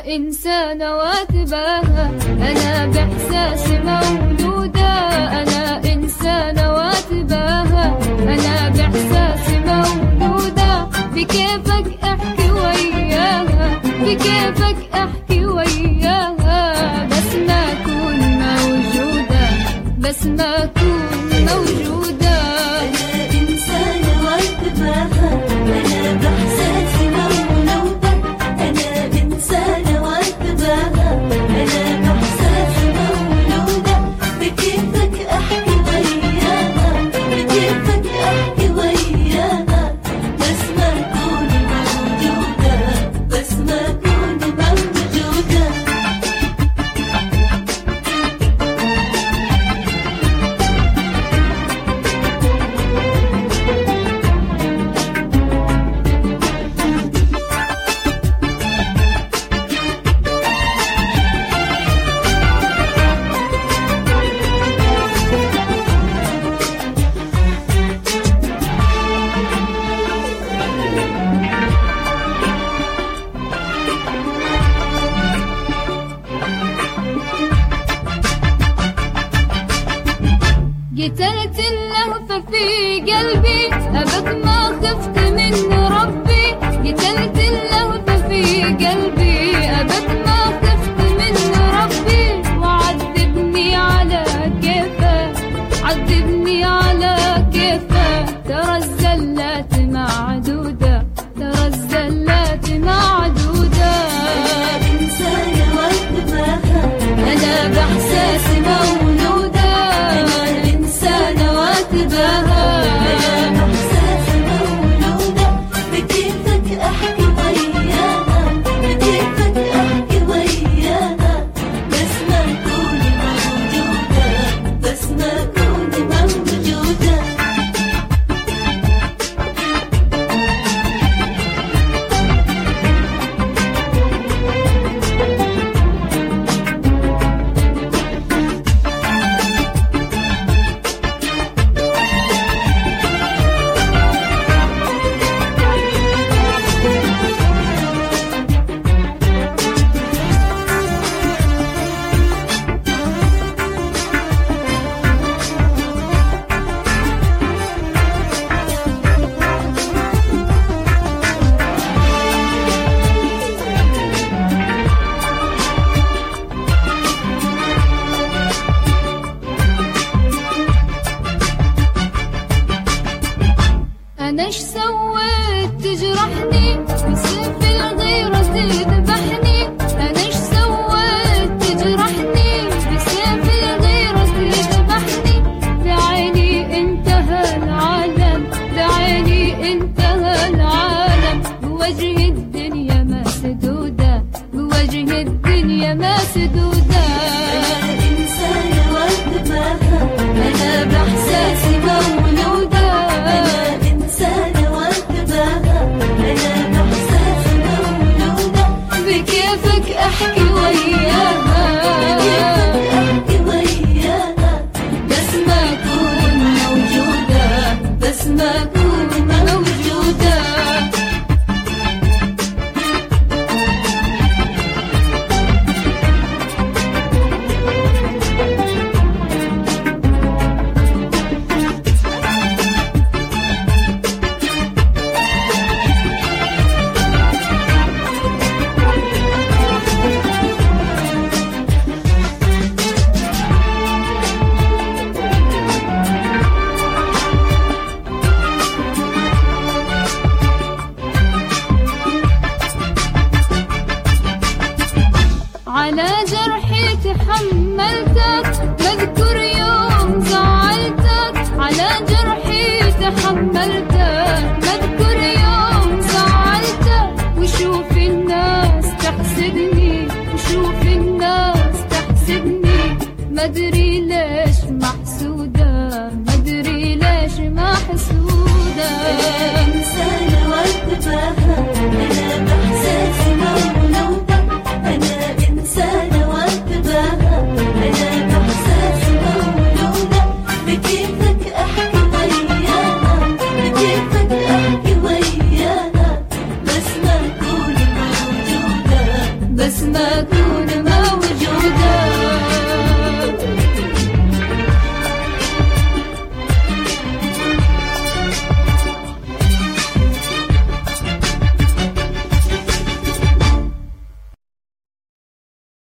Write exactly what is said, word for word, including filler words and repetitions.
إنسانة واتباهى، أنا بإحساسي مولودة. أنا إنسانة واتباهى، أنا بإحساسي مولودة. بكيفك أحكي وياها، بكيفك أحكي وياها، بس ما أكون موجودة، بس ما أكون موجودة. أنا إنسانة واتباهى، أنا بإحساسي مولودة. أنا إنسانة واتباهى، أنا بإحساسي مولودة. بكيفك أحكي وياها، بكيفك أحكي وياها، بس ما أكون موجودة، بس ما أكون موجودة. قتلت اللهفة في قلبي، أبد ما خفت من ربي. قتلت اللهفة في قلبي، أبد ما خفت من ربي. وعذبني على كيفه، عذبني على كيفه. ترى الزلات معدودة، ترى الزلات معدودة. إنسانة واتباهى، أنا بإحساسي مولودة. بإحساسي مولودة. بكيفك أحكي وياها، بكيفك أحكي وياها، بس ما أكون موجودة، بس ما أكون موجودة. أنا إيش سويت تجرحني، بسيف الغيرة تذبحني. أنا إيش سويت تجرحني، بسيف الغيرة تذبحني. بعيني انتهى العالم، بعيني انتهى العالم. بوجه الدنيا مسدودة، بوجه الدنيا مسدودة. أنا إنسانة واتباهى، أنا بإحساسي مولودة. إنسانة واتباهى، أنا بإحساسي مولودة. بكيفك أحكي وياها، بكيفك أحكي وياها، بس ما أكون موجودة، بس ما أكون موجودة. على جرحي تحملتك، مذكر يوم زعلتك. على جرحي تحملتك، مذكر يوم زعلتك. وشوف الناس تحسدني، وشوف الناس تحسدني. مدري ليش محسودة، مدري ليش محسودة. إنسانة واتباهى، أنا